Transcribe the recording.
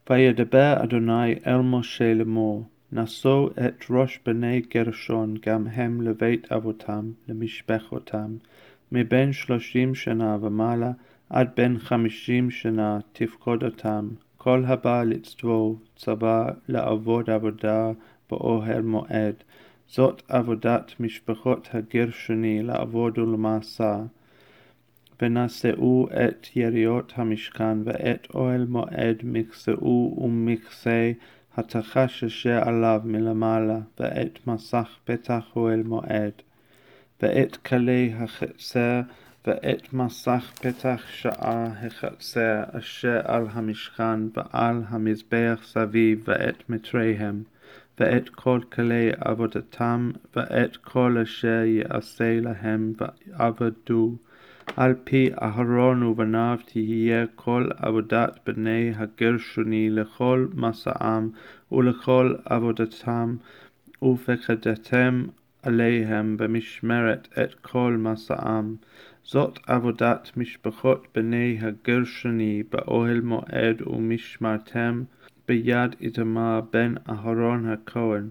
וידבר אדוני אל משה לאמור, נשאו את ראש בני גרשון גם הם לבית אבותם, למשפחותם, מבין 30 שנה ומעלה עד בין 50 שנה תפקודתם, כל הבא לצבוא צבא לעבוד עבודה באוהל מועד, זאת עבודת משפחות הגרשוני לעבוד ולמעשה. ונשאו את יריות המשכן ואת אוהל מועד מקצהו ומקצה התחש אשר עליו מלמעלה, ואת מסך פתח אוהל מועד, ואת כלי החצר, ואת מסך פתח שער החצר אשר על המשכן ועל המזבח סביב, ואת מטריהם, ואת כל כלי עבודתם, ואת כל אשר יעשה להם ועבדו. על פי אהרון ובניו תהיה כל עבודת בני הגרשוני לכל מסעם ולכל עבודתם, ופקדתם עליהם במשמרת את כל מסעם. זאת עבודת משפחות בני הגרשוני באוהל מועד, ומשמרתם ביד איתמר בן אהרון הכהן.